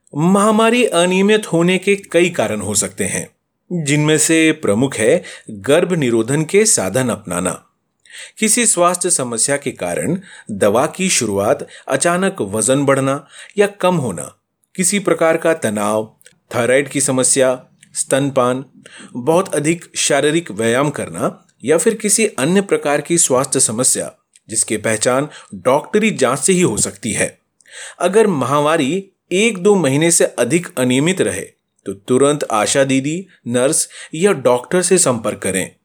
महामारी अनियमित होने के कई कारण हो सकते हैं, जिनमें से प्रमुख है गर्भ निरोधन के साधन अपनाना। किसी स्वास्थ्य समस्या के कारण दवा की शुरुआत, अचानक वजन बढ़ना या कम होना, किसी प्रकार का तनाव, थायराइड की समस्या, स्तनपान, बहुत अधिक शारीरिक व्यायाम करना या फिर किसी अन्य प्रकार की स्वास्थ्य समस्या जिसकी पहचान डॉक्टरी जांच से ही हो सकती है। अगर महामारी 1-2 महीने से अधिक अनियमित रहे तो तुरंत आशा दीदी, नर्स या डॉक्टर से संपर्क करें।